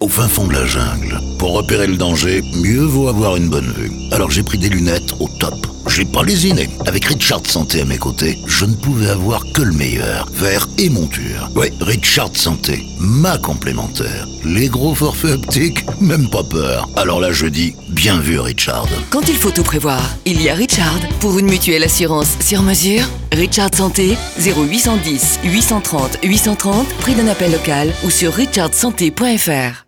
au fin fond de la jungle. Pour repérer le danger, mieux vaut avoir une bonne vue. Alors j'ai pris des lunettes au top. J'ai pas lésiné. Avec Richard Santé à mes côtés, je ne pouvais avoir que le meilleur. Verre et monture. Ouais, Richard Santé, ma complémentaire. Les gros forfaits optiques, même pas peur. Alors là je dis, bien vu Richard. Quand il faut tout prévoir, il y a Richard. Pour une mutuelle assurance sur mesure, Richard Santé, 0810 830 830, prix d'un appel local ou sur richardsanté.fr.